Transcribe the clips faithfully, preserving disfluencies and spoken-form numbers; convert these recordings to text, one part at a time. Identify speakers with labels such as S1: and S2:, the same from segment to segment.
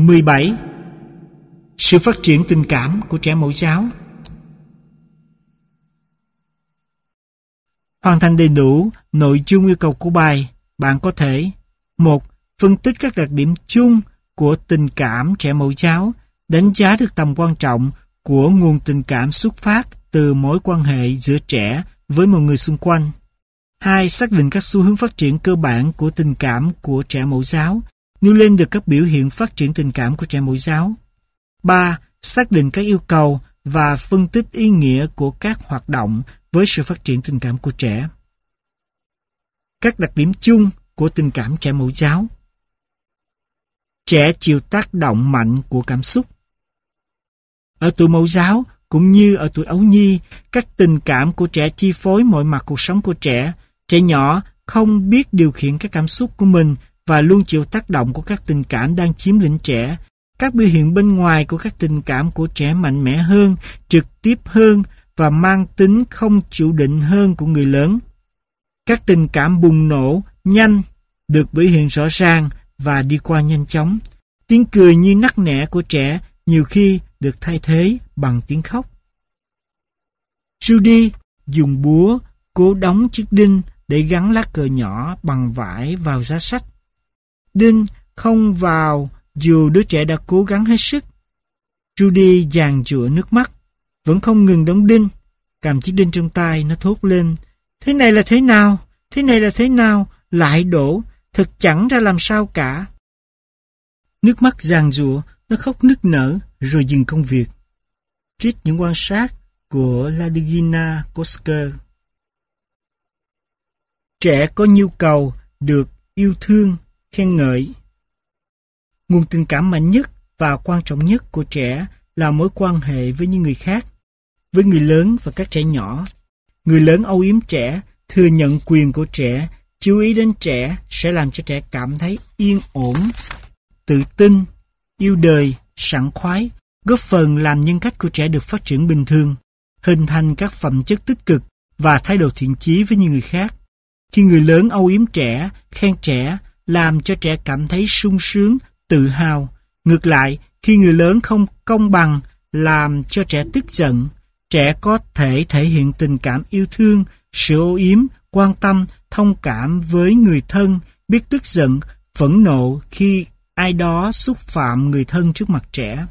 S1: mười bảy. Sự phát triển tình cảm của trẻ mẫu giáo. Hoàn thành đầy đủ nội dung yêu cầu của bài, bạn có thể: một. Phân tích các đặc điểm chung của tình cảm trẻ mẫu giáo, đánh giá được tầm quan trọng của nguồn tình cảm xuất phát từ mối quan hệ giữa trẻ với mọi người xung quanh. hai. Xác định các xu hướng phát triển cơ bản của tình cảm của trẻ mẫu giáo, nêu lên được các biểu hiện phát triển tình cảm của trẻ mẫu giáo. ba. Xác định các yêu cầu và phân tích ý nghĩa của các hoạt động với sự phát triển tình cảm của trẻ. Các đặc điểm chung của tình cảm trẻ mẫu giáo. Trẻ chịu tác động mạnh của cảm xúc. Ở tuổi mẫu giáo cũng như ở tuổi ấu nhi, các tình cảm của trẻ chi phối mọi mặt cuộc sống của trẻ. Trẻ nhỏ không biết điều khiển các cảm xúc của mình và luôn chịu tác động của các tình cảm đang chiếm lĩnh trẻ. Các biểu hiện bên ngoài của các tình cảm của trẻ mạnh mẽ hơn, trực tiếp hơn và mang tính không chủ định hơn của người lớn. Các tình cảm bùng nổ nhanh được biểu hiện rõ ràng và đi qua nhanh chóng. Tiếng cười như nắc nẻ của trẻ nhiều khi được thay thế bằng tiếng khóc. Judy dùng búa cố đóng chiếc đinh để gắn lá cờ nhỏ bằng vải vào giá sách. Đinh không vào dù đứa trẻ đã cố gắng hết sức. Judy giàn giụa nước mắt, vẫn không ngừng đóng đinh. Cầm chiếc đinh trong tay, nó thốt lên: "Thế này là thế nào? Thế này là thế nào? Lại đổ, thật chẳng ra làm sao cả." Nước mắt giàn giụa, nó khóc nức nở rồi dừng công việc. Trích những quan sát của Ladygina Kosker. Trẻ có nhu cầu được yêu thương, khen ngợi. Nguồn tình cảm mạnh nhất và quan trọng nhất của trẻ là mối quan hệ với những người khác, với người lớn và các trẻ nhỏ. Người lớn âu yếm trẻ, thừa nhận quyền của trẻ, chú ý đến trẻ sẽ làm cho trẻ cảm thấy yên ổn, tự tin, yêu đời, sảng khoái, góp phần làm nhân cách của trẻ được phát triển bình thường, hình thành các phẩm chất tích cực và thái độ thiện chí với những người khác. Khi người lớn âu yếm trẻ, khen trẻ, làm cho trẻ cảm thấy sung sướng, tự hào. Ngược lại, khi người lớn không công bằng, làm cho trẻ tức giận, trẻ có thể thể hiện tình cảm yêu thương, sự âu yếm, quan tâm, thông cảm với người thân, biết tức giận, phẫn nộ khi ai đó xúc phạm người thân trước mặt trẻ.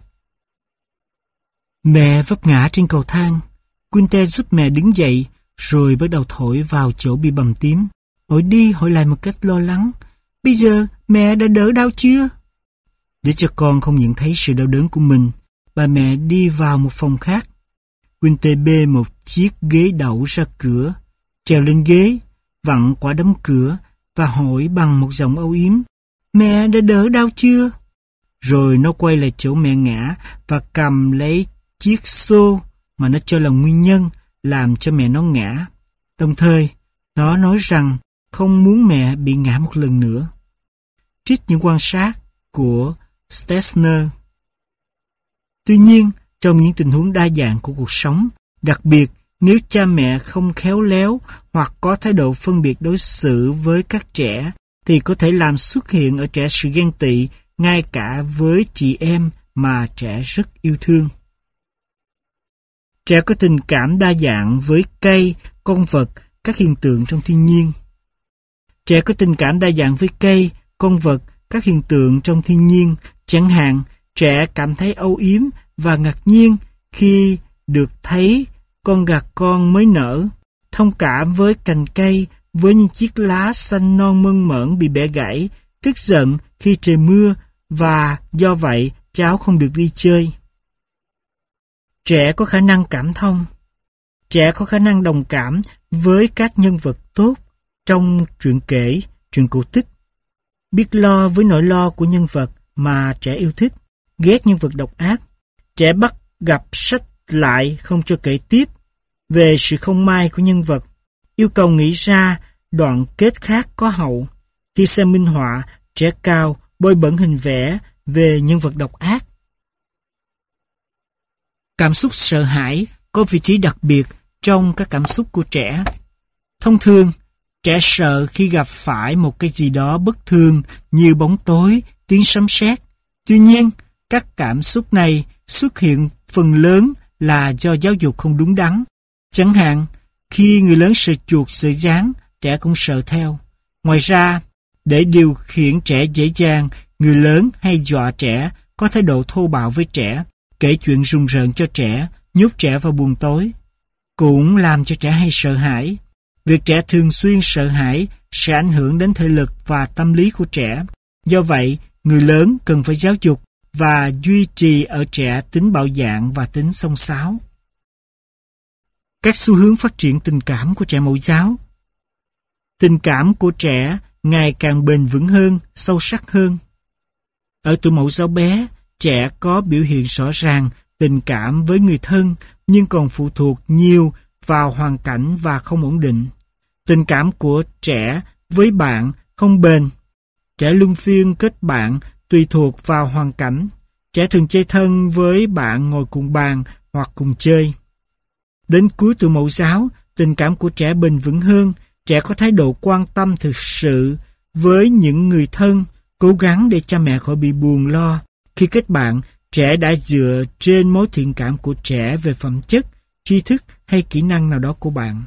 S1: Mẹ vấp ngã trên cầu thang. Quinte giúp mẹ đứng dậy, rồi bắt đầu thổi vào chỗ bị bầm tím. Hỏi đi hỏi lại một cách lo lắng: "Bây giờ mẹ đã đỡ đau chưa?" Để cho con không nhận thấy sự đau đớn của mình, bà mẹ đi vào một phòng khác. Quinte bê một chiếc ghế đẩu ra cửa, trèo lên ghế, vặn quả đấm cửa và hỏi bằng một giọng âu yếm: "Mẹ đã đỡ đau chưa?" Rồi nó quay lại chỗ mẹ ngã và cầm lấy chiếc xô mà nó cho là nguyên nhân làm cho mẹ nó ngã. Đồng thời, nó nói rằng không muốn mẹ bị ngã một lần nữa. Trích những quan sát của Stessner. Tuy nhiên, trong những tình huống đa dạng của cuộc sống, đặc biệt nếu cha mẹ không khéo léo hoặc có thái độ phân biệt đối xử với các trẻ, thì có thể làm xuất hiện ở trẻ sự ghen tị ngay cả với chị em mà trẻ rất yêu thương. Trẻ có tình cảm đa dạng với cây, con vật, các hiện tượng trong thiên nhiên. Trẻ có tình cảm đa dạng với cây, con vật, các hiện tượng trong thiên nhiên. Chẳng hạn, trẻ cảm thấy âu yếm và ngạc nhiên khi được thấy con gà con mới nở, thông cảm với cành cây với những chiếc lá xanh non mơn mởn bị bẻ gãy, tức giận khi trời mưa và do vậy cháu không được đi chơi. Trẻ có khả năng cảm thông. Trẻ có khả năng đồng cảm với các nhân vật tốt trong truyện kể, truyện cổ tích. Biết lo với nỗi lo của nhân vật mà trẻ yêu thích, ghét nhân vật độc ác. Trẻ bắt gặp sách lại không cho kể tiếp về sự không may của nhân vật, yêu cầu nghĩ ra đoạn kết khác có hậu. Khi xem minh họa, trẻ cao bôi bẩn hình vẽ về nhân vật độc ác. Cảm xúc sợ hãi có vị trí đặc biệt trong các cảm xúc của trẻ. Thông thường, trẻ sợ khi gặp phải một cái gì đó bất thường như bóng tối, tiếng sấm sét. Tuy nhiên, các cảm xúc này xuất hiện phần lớn là do giáo dục không đúng đắn. Chẳng hạn, khi người lớn sợ chuột sợ gián, trẻ cũng sợ theo. Ngoài ra, để điều khiển trẻ dễ dàng, người lớn hay dọa trẻ, có thái độ thô bạo với trẻ, kể chuyện rùng rợn cho trẻ, nhốt trẻ vào buồng tối, cũng làm cho trẻ hay sợ hãi. Việc trẻ thường xuyên sợ hãi sẽ ảnh hưởng đến thể lực và tâm lý của trẻ. Do vậy, người lớn cần phải giáo dục và duy trì ở trẻ tính bạo dạn và tính xông xáo. Các xu hướng phát triển tình cảm của trẻ mẫu giáo. Tình cảm của trẻ ngày càng bền vững hơn, sâu sắc hơn. Ở tuổi mẫu giáo bé, trẻ có biểu hiện rõ ràng tình cảm với người thân nhưng còn phụ thuộc nhiều vào hoàn cảnh và không ổn định. Tình cảm của trẻ với bạn không bền. Trẻ luân phiên kết bạn tùy thuộc vào hoàn cảnh. Trẻ thường chơi thân với bạn ngồi cùng bàn hoặc cùng chơi. Đến cuối tuổi mẫu giáo, tình cảm của trẻ bền vững hơn. Trẻ có thái độ quan tâm thực sự với những người thân, cố gắng để cha mẹ khỏi bị buồn lo. Khi kết bạn, trẻ đã dựa trên mối thiện cảm của trẻ về phẩm chất, tri thức hay kỹ năng nào đó của bạn.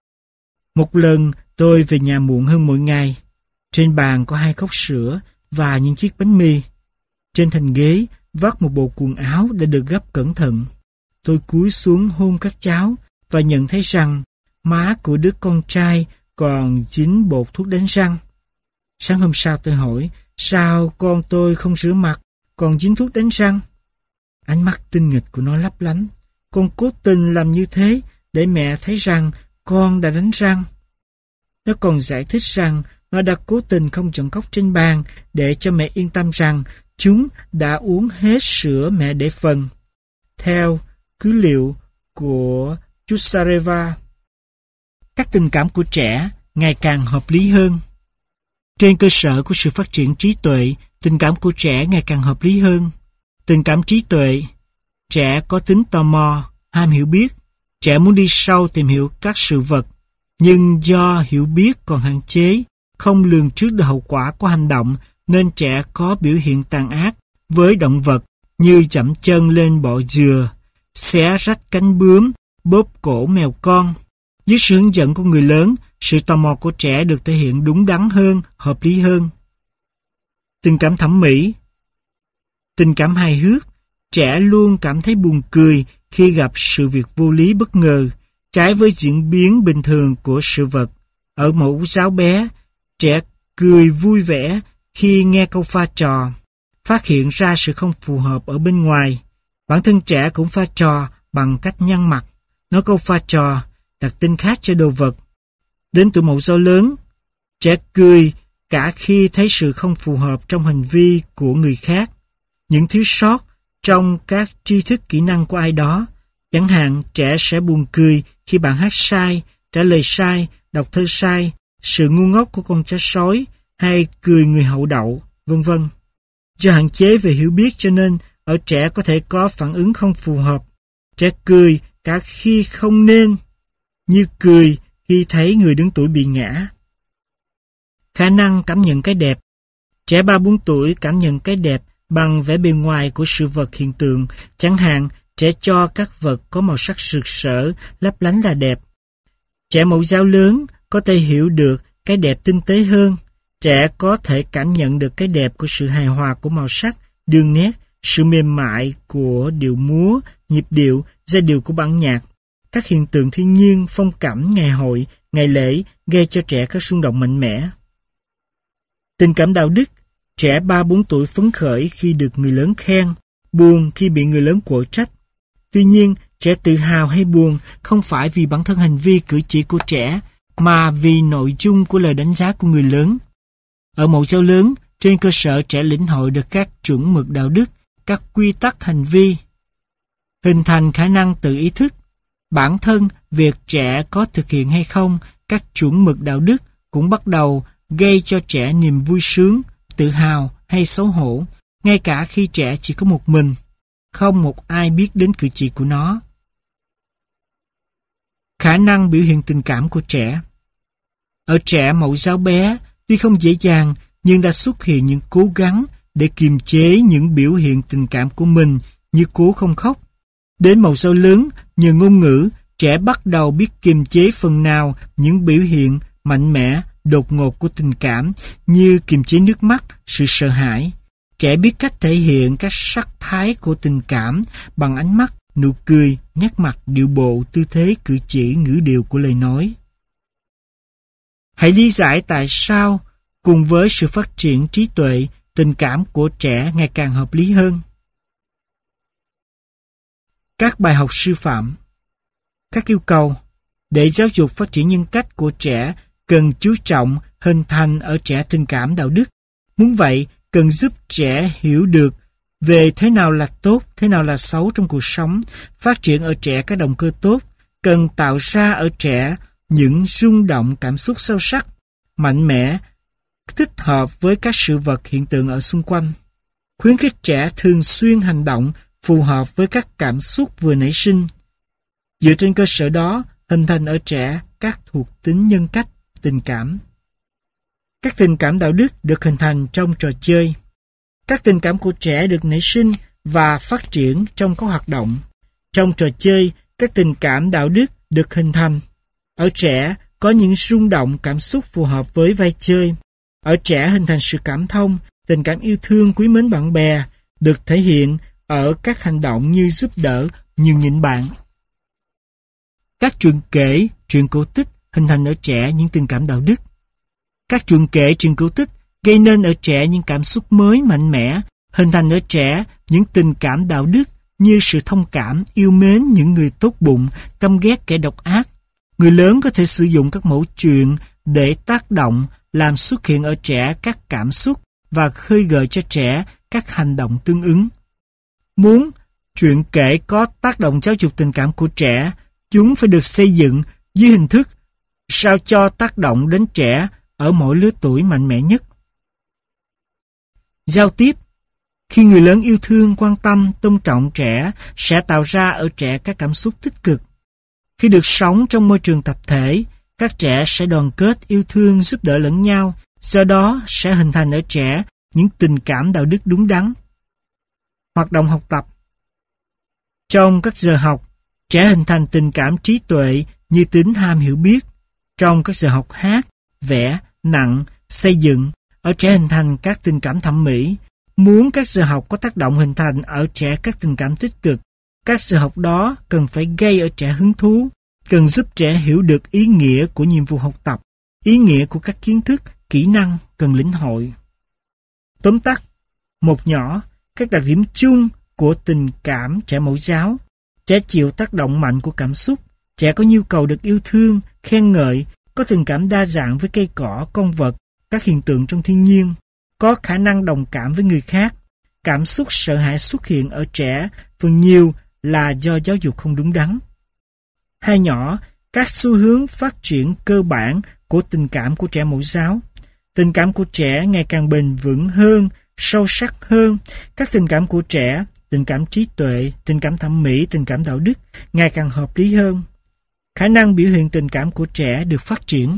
S1: Một lần, tôi về nhà muộn hơn mỗi ngày. Trên bàn có hai cốc sữa và những chiếc bánh mì. Trên thành ghế vắt một bộ quần áo đã được gấp cẩn thận. Tôi cúi xuống hôn các cháu và nhận thấy rằng má của đứa con trai còn dính bột thuốc đánh răng. Sáng hôm sau tôi hỏi, sao con tôi không rửa mặt, còn dính thuốc đánh răng? Ánh mắt tinh nghịch của nó lấp lánh. Con cố tình làm như thế để mẹ thấy rằng con đã đánh răng. Nó còn giải thích rằng nó đã cố tình không chọn cốc trên bàn để cho mẹ yên tâm rằng chúng đã uống hết sữa mẹ để phần. Theo cứ liệu của Chusareva, các tình cảm của trẻ ngày càng hợp lý hơn. Trên cơ sở của sự phát triển trí tuệ, tình cảm của trẻ ngày càng hợp lý hơn. Tình cảm trí tuệ, trẻ có tính tò mò, ham hiểu biết. Trẻ muốn đi sâu tìm hiểu các sự vật, nhưng do hiểu biết còn hạn chế, không lường trước được hậu quả của hành động, nên trẻ có biểu hiện tàn ác với động vật như chậm chân lên bọ dừa, xé rách cánh bướm, bóp cổ mèo con. Dưới sự hướng dẫn của người lớn, sự tò mò của trẻ được thể hiện đúng đắn hơn, hợp lý hơn. Tình cảm thẩm mỹ, tình cảm hài hước, trẻ luôn cảm thấy buồn cười khi gặp sự việc vô lý bất ngờ, trái với diễn biến bình thường của sự vật. Ở mẫu giáo bé, trẻ cười vui vẻ khi nghe câu pha trò, phát hiện ra sự không phù hợp ở bên ngoài. Bản thân trẻ cũng pha trò bằng cách nhăn mặt, nói câu pha trò, đặt tên khác cho đồ vật. Đến tuổi mẫu giáo lớn, trẻ cười cả khi thấy sự không phù hợp trong hành vi của người khác, những thiếu sót trong các tri thức kỹ năng của ai đó. Chẳng hạn, trẻ sẽ buồn cười khi bạn hát sai, trả lời sai, đọc thơ sai, sự ngu ngốc của con chó sói, hay cười người hậu đậu, vân vân. Do hạn chế về hiểu biết cho nên ở trẻ có thể có phản ứng không phù hợp. Trẻ cười cả khi không nên, như cười khi thấy người đứng tuổi bị ngã. Khả năng cảm nhận cái đẹp. Trẻ ba bốn tuổi cảm nhận cái đẹp bằng vẻ bề ngoài của sự vật hiện tượng. Chẳng hạn, trẻ cho các vật có màu sắc rực rỡ, lấp lánh là đẹp. Trẻ mẫu giáo lớn có thể hiểu được cái đẹp tinh tế hơn. Trẻ có thể cảm nhận được cái đẹp của sự hài hòa của màu sắc, đường nét, sự mềm mại của điệu múa, nhịp điệu, giai điệu của bản nhạc. Các hiện tượng thiên nhiên, phong cảnh, ngày hội, ngày lễ gây cho trẻ các xung động mạnh mẽ. Tình cảm đạo đức. Trẻ ba bốn tuổi phấn khởi khi được người lớn khen, buồn khi bị người lớn quở trách. Tuy nhiên, trẻ tự hào hay buồn không phải vì bản thân hành vi cử chỉ của trẻ, mà vì nội dung của lời đánh giá của người lớn. Ở mẫu giáo lớn, trên cơ sở trẻ lĩnh hội được các chuẩn mực đạo đức, các quy tắc hành vi, hình thành khả năng tự ý thức. Bản thân việc trẻ có thực hiện hay không các chuẩn mực đạo đức cũng bắt đầu gây cho trẻ niềm vui sướng, tự hào hay xấu hổ, ngay cả khi trẻ chỉ có một mình, không một ai biết đến cử chỉ của nó. Khả năng biểu hiện tình cảm của trẻ. Ở trẻ mẫu giáo bé, tuy không dễ dàng, nhưng đã xuất hiện những cố gắng để kiềm chế những biểu hiện tình cảm của mình như cố không khóc. Đến màu sau lớn, nhờ ngôn ngữ, trẻ bắt đầu biết kiềm chế phần nào những biểu hiện mạnh mẽ, đột ngột của tình cảm như kiềm chế nước mắt, sự sợ hãi. Trẻ biết cách thể hiện các sắc thái của tình cảm bằng ánh mắt, nụ cười, nét mặt, điệu bộ, tư thế, cử chỉ, ngữ điệu của lời nói. Hãy lý giải tại sao, cùng với sự phát triển trí tuệ, tình cảm của trẻ ngày càng hợp lý hơn. Các bài học sư phạm. Các yêu cầu để giáo dục phát triển nhân cách của trẻ cần chú trọng hình thành ở trẻ tình cảm đạo đức. Muốn vậy, cần giúp trẻ hiểu được về thế nào là tốt, thế nào là xấu trong cuộc sống, phát triển ở trẻ các động cơ tốt, cần tạo ra ở trẻ những rung động cảm xúc sâu sắc, mạnh mẽ, thích hợp với các sự vật hiện tượng ở xung quanh. Khuyến khích trẻ thường xuyên hành động phù hợp với các cảm xúc vừa nảy sinh. Dựa trên cơ sở đó, hình thành ở trẻ các thuộc tính nhân cách, tình cảm. Các tình cảm đạo đức được hình thành trong trò chơi. Các tình cảm của trẻ được nảy sinh và phát triển trong các hoạt động. Trong trò chơi, các tình cảm đạo đức được hình thành. Ở trẻ có những rung động cảm xúc phù hợp với vai chơi. Ở trẻ hình thành sự cảm thông, tình cảm yêu thương quý mến bạn bè, được thể hiện ở các hành động như giúp đỡ, nhường nhịn bạn. Các truyện kể, truyện cổ tích hình thành ở trẻ những tình cảm đạo đức. Các truyện kể, truyện cổ tích gây nên ở trẻ những cảm xúc mới mạnh mẽ, hình thành ở trẻ những tình cảm đạo đức như sự thông cảm, yêu mến những người tốt bụng, căm ghét kẻ độc ác. Người lớn có thể sử dụng các mẫu chuyện để tác động, làm xuất hiện ở trẻ các cảm xúc và khơi gợi cho trẻ các hành động tương ứng. Muốn truyện kể có tác động giáo dục tình cảm của trẻ, chúng phải được xây dựng dưới hình thức sao cho tác động đến trẻ ở mỗi lứa tuổi mạnh mẽ nhất. Giao tiếp. Khi người lớn yêu thương, quan tâm, tôn trọng trẻ sẽ tạo ra ở trẻ các cảm xúc tích cực. Khi được sống trong môi trường tập thể, các trẻ sẽ đoàn kết, yêu thương, giúp đỡ lẫn nhau, do đó sẽ hình thành ở trẻ những tình cảm đạo đức đúng đắn. Hoạt động học tập. Trong các giờ học, trẻ hình thành tình cảm trí tuệ như tính ham hiểu biết. Trong các giờ học hát, vẽ, nặng, xây dựng, ở trẻ hình thành các tình cảm thẩm mỹ. Muốn các giờ học có tác động hình thành ở trẻ các tình cảm tích cực, các giờ học đó cần phải gây ở trẻ hứng thú, cần giúp trẻ hiểu được ý nghĩa của nhiệm vụ học tập, ý nghĩa của các kiến thức, kỹ năng cần lĩnh hội. Tóm tắt, một nhỏ, các đặc điểm chung của tình cảm trẻ mẫu giáo. Trẻ chịu tác động mạnh của cảm xúc, trẻ có nhu cầu được yêu thương, khen ngợi, có tình cảm đa dạng với cây cỏ, con vật, các hiện tượng trong thiên nhiên, có khả năng đồng cảm với người khác. Cảm xúc sợ hãi xuất hiện ở trẻ phần nhiều là do giáo dục không đúng đắn. Hai nhỏ, các xu hướng phát triển cơ bản của tình cảm của trẻ mẫu giáo. Tình cảm của trẻ ngày càng bền vững hơn, sâu sắc hơn. Các tình cảm của trẻ, tình cảm trí tuệ, tình cảm thẩm mỹ, tình cảm đạo đức ngày càng hợp lý hơn. Khả năng biểu hiện tình cảm của trẻ được phát triển.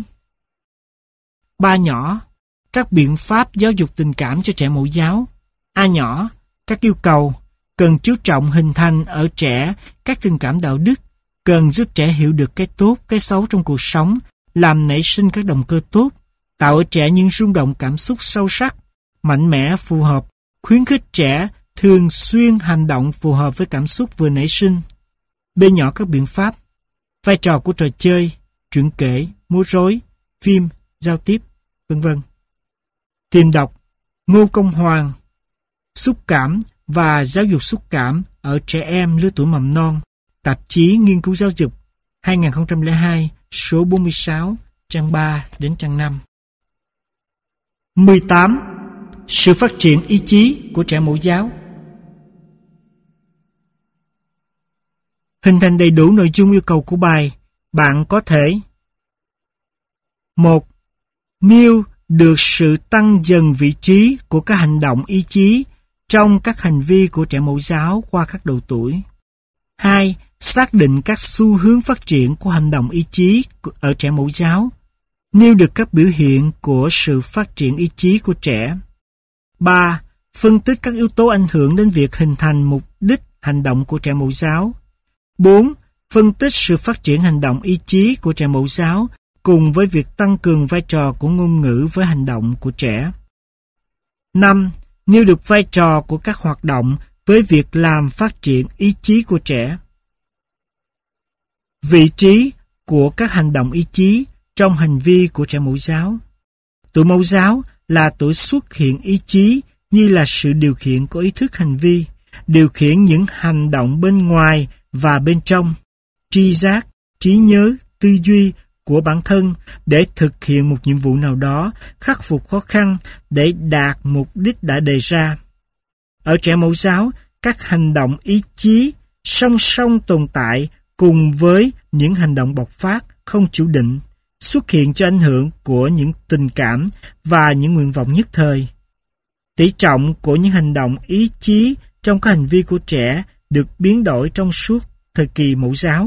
S1: Ba nhỏ, các biện pháp giáo dục tình cảm cho trẻ mẫu giáo. A nhỏ, các yêu cầu cần chú trọng hình thành ở trẻ các tình cảm đạo đức, cần giúp trẻ hiểu được cái tốt, cái xấu trong cuộc sống, làm nảy sinh các động cơ tốt, tạo ở trẻ những rung động cảm xúc sâu sắc, mạnh mẽ, phù hợp, khuyến khích trẻ thường xuyên hành động phù hợp với cảm xúc vừa nảy sinh. B nhỏ, các biện pháp, vai trò của trò chơi, truyện kể, múa rối, phim, giao tiếp, vân vân. Tìm đọc, Ngô Công Hoàng, xúc cảm và giáo dục xúc cảm ở trẻ em lứa tuổi mầm non, tạp chí Nghiên cứu giáo dục, hai nghìn không trăm lẻ hai, số bốn mươi sáu, trang ba đến trang năm. mười tám. Sự phát triển ý chí của trẻ mẫu giáo. Hình thành đầy đủ nội dung yêu cầu của bài, bạn có thể: một. Nêu được sự tăng dần vị trí của các hành động ý chí trong các hành vi của trẻ mẫu giáo qua các độ tuổi. Hai. Xác định các xu hướng phát triển của hành động ý chí ở trẻ mẫu giáo. Nêu được các biểu hiện của sự phát triển ý chí của trẻ. Ba. Phân tích các yếu tố ảnh hưởng đến việc hình thành mục đích hành động của trẻ mẫu giáo. bốn. Phân tích sự phát triển hành động ý chí của trẻ mẫu giáo cùng với việc tăng cường vai trò của ngôn ngữ với hành động của trẻ. năm. Nêu được vai trò của các hoạt động với việc làm phát triển ý chí của trẻ. Vị trí của các hành động ý chí trong hành vi của trẻ mẫu giáo. Tuổi mẫu giáo là tuổi xuất hiện ý chí như là sự điều khiển của ý thức hành vi, điều khiển những hành động bên ngoài và bên trong, tri giác, trí nhớ, tư duy của bản thân để thực hiện một nhiệm vụ nào đó, khắc phục khó khăn để đạt mục đích đã đề ra. Ở trẻ mẫu giáo, các hành động ý chí song song tồn tại cùng với những hành động bộc phát không chủ định, xuất hiện cho ảnh hưởng của những tình cảm và những nguyện vọng nhất thời. Tỷ trọng của những hành động ý chí trong các hành vi của trẻ được biến đổi trong suốt thời kỳ mẫu giáo.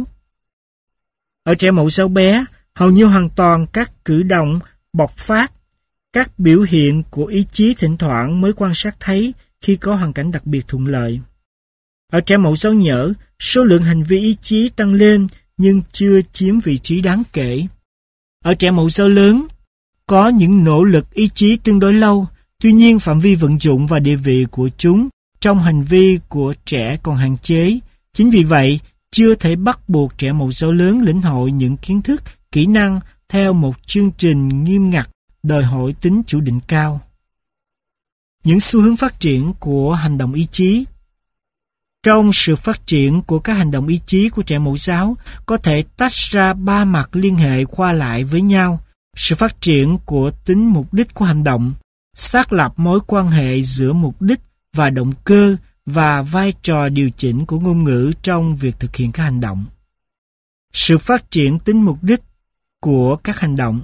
S1: Ở trẻ mẫu giáo bé, hầu như hoàn toàn các cử động bộc phát, các biểu hiện của ý chí thỉnh thoảng mới quan sát thấy khi có hoàn cảnh đặc biệt thuận lợi. Ở trẻ mẫu giáo nhỡ, số lượng hành vi ý chí tăng lên nhưng chưa chiếm vị trí đáng kể. Ở trẻ mẫu giáo lớn, có những nỗ lực ý chí tương đối lâu, tuy nhiên phạm vi vận dụng và địa vị của chúng trong hành vi của trẻ còn hạn chế. Chính vì vậy, chưa thể bắt buộc trẻ mẫu giáo lớn lĩnh hội những kiến thức, kỹ năng theo một chương trình nghiêm ngặt đòi hỏi tính chủ định cao. Những xu hướng phát triển của hành động ý chí. Trong sự phát triển của các hành động ý chí của trẻ mẫu giáo có thể tách ra ba mặt liên hệ qua lại với nhau: sự phát triển của tính mục đích của hành động, xác lập mối quan hệ giữa mục đích và động cơ và vai trò điều chỉnh của ngôn ngữ trong việc thực hiện các hành động. Sự phát triển tính mục đích của các hành động.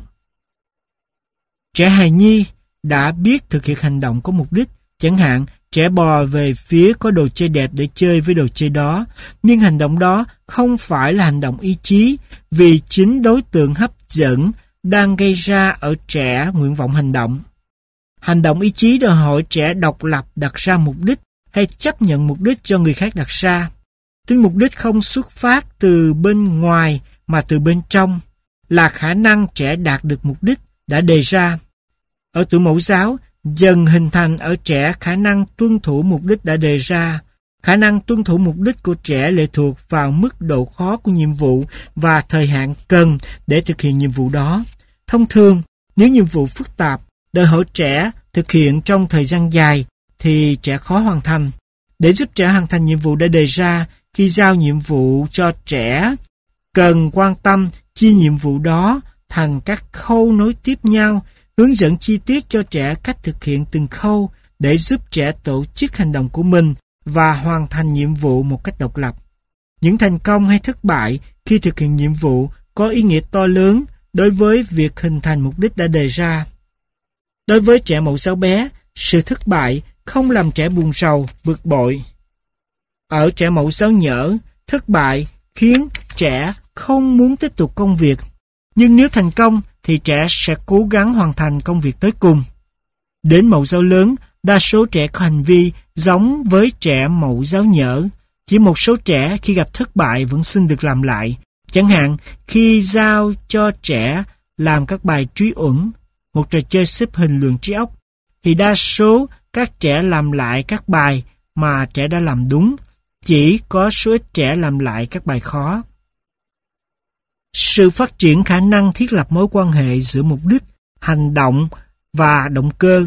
S1: Trẻ hài nhi đã biết thực hiện hành động có mục đích, chẳng hạn trẻ bò về phía có đồ chơi đẹp để chơi với đồ chơi đó, nhưng hành động đó không phải là hành động ý chí vì chính đối tượng hấp dẫn đang gây ra ở trẻ nguyện vọng hành động. Hành động ý chí đòi hỏi trẻ độc lập đặt ra mục đích hay chấp nhận mục đích cho người khác đặt ra. Tính mục đích không xuất phát từ bên ngoài mà từ bên trong, là khả năng trẻ đạt được mục đích đã đề ra. Ở tuổi mẫu giáo, dần hình thành ở trẻ khả năng tuân thủ mục đích đã đề ra. Khả năng tuân thủ mục đích của trẻ lệ thuộc vào mức độ khó của nhiệm vụ và thời hạn cần để thực hiện nhiệm vụ đó. Thông thường, nếu nhiệm vụ phức tạp đòi hỏi trẻ thực hiện trong thời gian dài thì trẻ khó hoàn thành. Để giúp trẻ hoàn thành nhiệm vụ đã đề ra, khi giao nhiệm vụ cho trẻ, cần quan tâm chia nhiệm vụ đó thành các khâu nối tiếp nhau, hướng dẫn chi tiết cho trẻ cách thực hiện từng khâu để giúp trẻ tổ chức hành động của mình và hoàn thành nhiệm vụ một cách độc lập. Những thành công hay thất bại khi thực hiện nhiệm vụ có ý nghĩa to lớn đối với việc hình thành mục đích đã đề ra. Đối với trẻ mẫu giáo bé, sự thất bại không làm trẻ buồn rầu, bực bội. Ở trẻ mẫu giáo nhỡ, thất bại khiến trẻ không muốn tiếp tục công việc. Nhưng nếu thành công thì trẻ sẽ cố gắng hoàn thành công việc tới cùng. Đến mẫu giáo lớn, đa số trẻ có hành vi giống với trẻ mẫu giáo nhỡ. Chỉ một số trẻ khi gặp thất bại vẫn xin được làm lại. Chẳng hạn khi giao cho trẻ làm các bài truy uẩn, một trò chơi xếp hình luyện trí óc, thì đa số các trẻ làm lại các bài mà trẻ đã làm đúng. Chỉ có số ít trẻ làm lại các bài khó. Sự phát triển khả năng thiết lập mối quan hệ giữa mục đích, hành động và động cơ.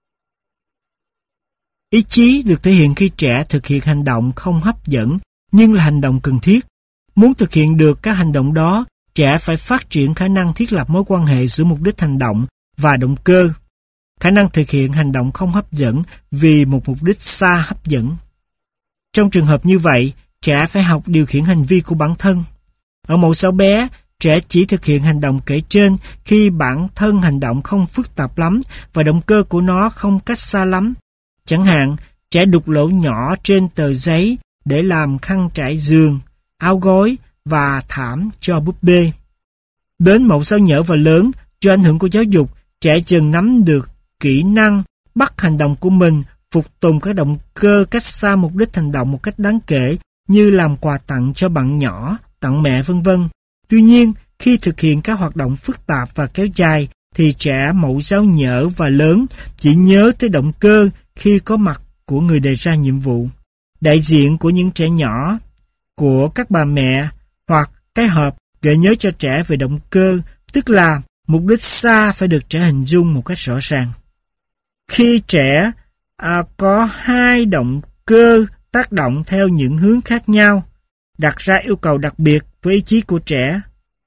S1: Ý chí được thể hiện khi trẻ thực hiện hành động không hấp dẫn nhưng là hành động cần thiết. Muốn thực hiện được các hành động đó, trẻ phải phát triển khả năng thiết lập mối quan hệ giữa mục đích hành động và động cơ. Khả năng thực hiện hành động không hấp dẫn vì một mục đích xa hấp dẫn. Trong trường hợp như vậy, trẻ phải học điều khiển hành vi của bản thân. Ở mẫu giáo bé, trẻ chỉ thực hiện hành động kể trên khi bản thân hành động không phức tạp lắm và động cơ của nó không cách xa lắm. Chẳng hạn, trẻ đục lỗ nhỏ trên tờ giấy để làm khăn trải giường, áo gối và thảm cho búp bê. Đến mẫu giáo nhỡ và lớn, do ảnh hưởng của giáo dục, trẻ dần nắm được kỹ năng bắt hành động của mình phục tùng các động cơ cách xa mục đích hành động một cách đáng kể, như làm quà tặng cho bạn nhỏ, tặng mẹ vân vân. Tuy nhiên, khi thực hiện các hoạt động phức tạp và kéo dài, thì trẻ mẫu giáo nhỡ và lớn chỉ nhớ tới động cơ khi có mặt của người đề ra nhiệm vụ. Đại diện của những trẻ nhỏ, của các bà mẹ hoặc cái hộp gợi nhớ cho trẻ về động cơ, tức là mục đích xa phải được trẻ hình dung một cách rõ ràng. Khi trẻ à, có hai động cơ tác động theo những hướng khác nhau, đặt ra yêu cầu đặc biệt với ý chí của trẻ,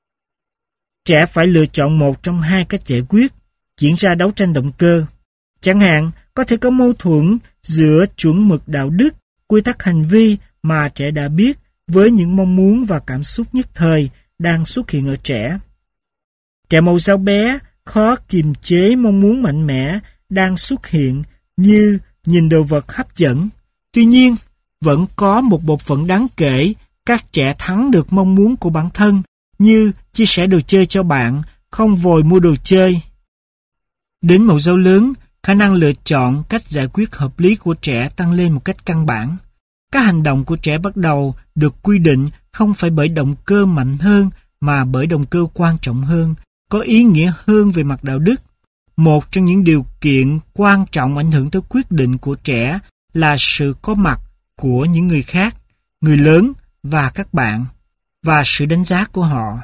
S1: trẻ phải lựa chọn một trong hai cách giải quyết, diễn ra đấu tranh động cơ. Chẳng hạn, có thể có mâu thuẫn giữa chuẩn mực đạo đức, quy tắc hành vi mà trẻ đã biết với những mong muốn và cảm xúc nhất thời đang xuất hiện ở trẻ. Trẻ mẫu giáo bé khó kiềm chế mong muốn mạnh mẽ đang xuất hiện như nhìn đồ vật hấp dẫn. Tuy nhiên, vẫn có một bộ phận đáng kể các trẻ thắng được mong muốn của bản thân, như chia sẻ đồ chơi cho bạn, không vội mua đồ chơi. Đến mẫu giáo lớn, khả năng lựa chọn cách giải quyết hợp lý của trẻ tăng lên một cách căn bản. Các hành động của trẻ bắt đầu được quy định không phải bởi động cơ mạnh hơn mà bởi động cơ quan trọng hơn, có ý nghĩa hơn về mặt đạo đức. Một trong những điều kiện quan trọng ảnh hưởng tới quyết định của trẻ là sự có mặt của những người khác, người lớn và các bạn, và sự đánh giá của họ.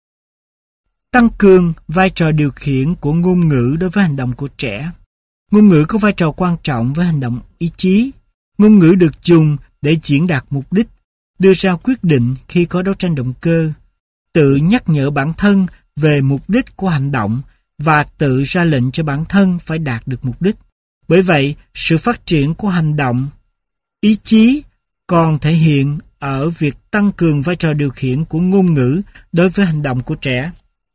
S1: Tăng cường vai trò điều khiển của ngôn ngữ đối với hành động của trẻ. Ngôn ngữ có vai trò quan trọng với hành động ý chí. Ngôn ngữ được dùng để diễn đạt mục đích, đưa ra quyết định khi có đấu tranh động cơ, tự nhắc nhở bản thân về mục đích của hành động và tự ra lệnh cho bản thân phải đạt được mục đích. Bởi vậy, sự phát triển của hành động, ý chí còn thể hiện ở việc tăng cường vai trò điều khiển của ngôn ngữ đối với hành động của trẻ.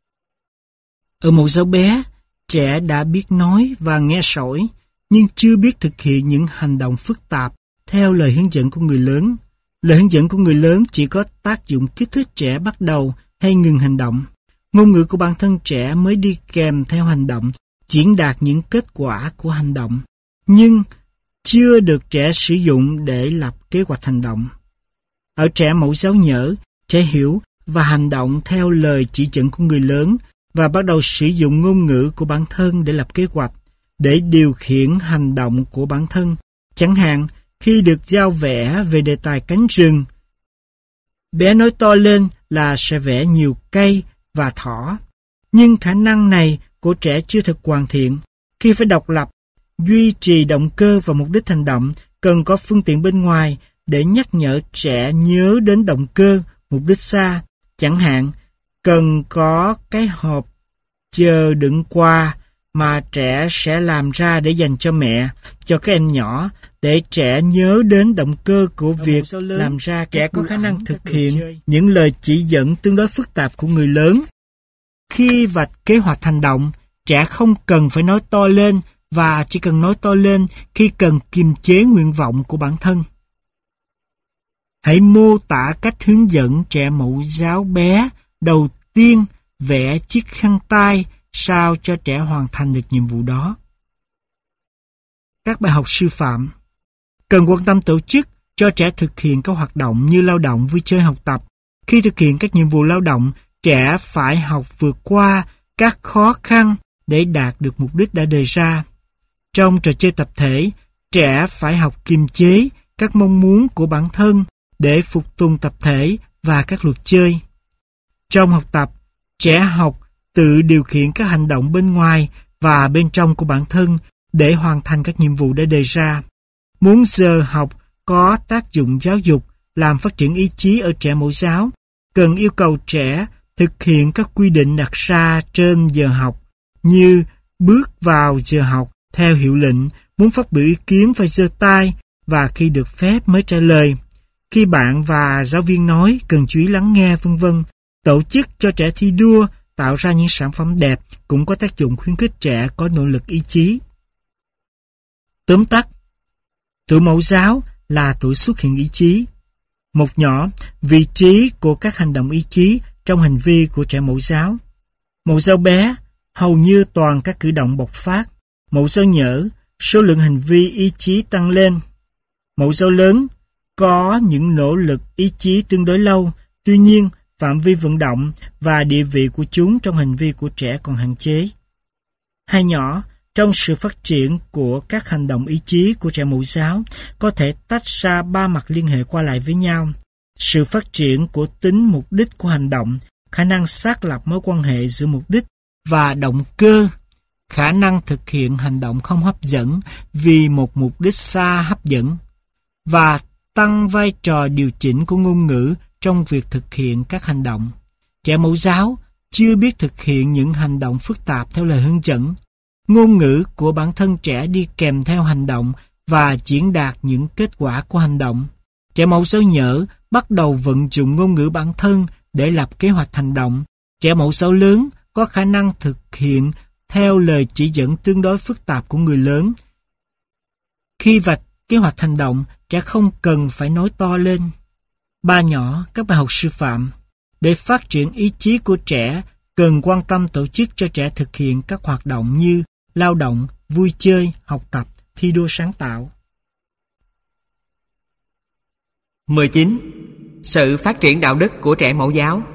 S1: Ở mẫu giáo bé, trẻ đã biết nói và nghe sỏi, nhưng chưa biết thực hiện những hành động phức tạp theo lời hướng dẫn của người lớn. Lời hướng dẫn của người lớn chỉ có tác dụng kích thích trẻ bắt đầu hay ngừng hành động. Ngôn ngữ của bản thân trẻ mới đi kèm theo hành động, diễn đạt những kết quả của hành động, nhưng chưa được trẻ sử dụng để lập kế hoạch hành động. Ở trẻ mẫu giáo nhỡ, trẻ hiểu và hành động theo lời chỉ dẫn của người lớn và bắt đầu sử dụng ngôn ngữ của bản thân để lập kế hoạch, để điều khiển hành động của bản thân. Chẳng hạn, khi được giao vẽ về đề tài cánh rừng, bé nói to lên là sẽ vẽ nhiều cây và thỏ. Nhưng khả năng này của trẻ chưa thật hoàn thiện. Khi phải độc lập, duy trì động cơ và mục đích hành động, cần có phương tiện bên ngoài để nhắc nhở trẻ nhớ đến động cơ, mục đích xa. Chẳng hạn, cần có cái hộp chờ đựng quà mà trẻ sẽ làm ra để dành cho mẹ, cho các em nhỏ, để trẻ nhớ đến động cơ của việc làm ra. Trẻ có khả năng thực hiện những lời chỉ dẫn tương đối phức tạp của người lớn. Khi vạch kế hoạch hành động, trẻ không cần phải nói to lên và chỉ cần nói to lên khi cần kiềm chế nguyện vọng của bản thân. Hãy mô tả cách hướng dẫn trẻ mẫu giáo bé đầu tiên vẽ chiếc khăn tay sao cho trẻ hoàn thành được nhiệm vụ đó. Các bài học sư phạm cần quan tâm tổ chức cho trẻ thực hiện các hoạt động như lao động, vui chơi, học tập. Khi thực hiện các nhiệm vụ lao động, trẻ phải học vượt qua các khó khăn để đạt được mục đích đã đề ra. Trong trò chơi tập thể, trẻ phải học kiềm chế các mong muốn của bản thân để phục tùng tập thể và các luật chơi. Trong học tập, trẻ học tự điều khiển các hành động bên ngoài và bên trong của bản thân để hoàn thành các nhiệm vụ đã đề ra. Muốn giờ học có tác dụng giáo dục, làm phát triển ý chí ở trẻ mẫu giáo, cần yêu cầu trẻ thực hiện các quy định đặt ra trên giờ học, như bước vào giờ học theo hiệu lệnh, muốn phát biểu ý kiến phải giơ tay và khi được phép mới trả lời. Khi bạn và giáo viên nói, cần chú ý lắng nghe, vân vân. Tổ chức cho trẻ thi đua, tạo ra những sản phẩm đẹp cũng có tác dụng khuyến khích trẻ có nỗ lực ý chí. Tóm tắt, tuổi mẫu giáo là tuổi xuất hiện ý chí. Một nhỏ, vị trí của các hành động ý chí trong hành vi của trẻ mẫu giáo. Mẫu giáo bé, hầu như toàn các cử động bộc phát. Mẫu giáo nhỡ, số lượng hành vi ý chí tăng lên. Mẫu giáo lớn có những nỗ lực ý chí tương đối lâu, tuy nhiên phạm vi vận động và địa vị của chúng trong hành vi của trẻ còn hạn chế. Hai nhỏ, trong sự phát triển của các hành động ý chí của trẻ mẫu giáo có thể tách ra ba mặt liên hệ qua lại với nhau. Sự phát triển của tính mục đích của hành động, khả năng xác lập mối quan hệ giữa mục đích và động cơ, khả năng thực hiện hành động không hấp dẫn vì một mục đích xa hấp dẫn, và tăng vai trò điều chỉnh của ngôn ngữ trong việc thực hiện các hành động. Trẻ mẫu giáo chưa biết thực hiện những hành động phức tạp theo lời hướng dẫn. Ngôn ngữ của bản thân trẻ đi kèm theo hành động và diễn đạt những kết quả của hành động. Trẻ mẫu giáo nhỡ bắt đầu vận dụng ngôn ngữ bản thân để lập kế hoạch hành động. Trẻ mẫu giáo lớn có khả năng thực hiện theo lời chỉ dẫn tương đối phức tạp của người lớn. Khi vạch kế hoạch hành động, trẻ không cần phải nói to lên. Ba nhỏ, các bài học sư phạm. Để phát triển ý chí của trẻ, cần quan tâm tổ chức cho trẻ thực hiện các hoạt động như lao động, vui chơi, học tập, thi đua sáng tạo.
S2: mười chín. Sự phát triển đạo đức của trẻ mẫu giáo.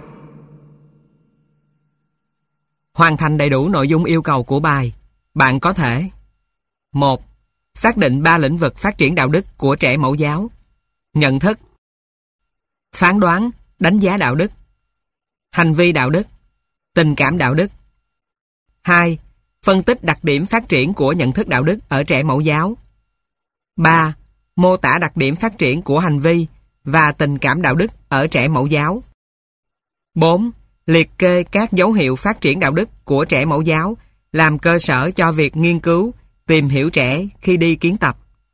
S2: Hoàn thành đầy đủ nội dung yêu cầu của bài, bạn có thể: một. Xác định ba lĩnh vực phát triển đạo đức của trẻ mẫu giáo: nhận thức, phán đoán, đánh giá đạo đức, hành vi đạo đức, tình cảm đạo đức. hai. Phân tích đặc điểm phát triển của nhận thức đạo đức ở trẻ mẫu giáo. ba. Mô tả đặc điểm phát triển của hành vi và tình cảm đạo đức ở trẻ mẫu giáo. bốn. Liệt kê các dấu hiệu phát triển đạo đức của trẻ mẫu giáo làm cơ sở cho việc nghiên cứu, tìm hiểu trẻ khi đi kiến tập.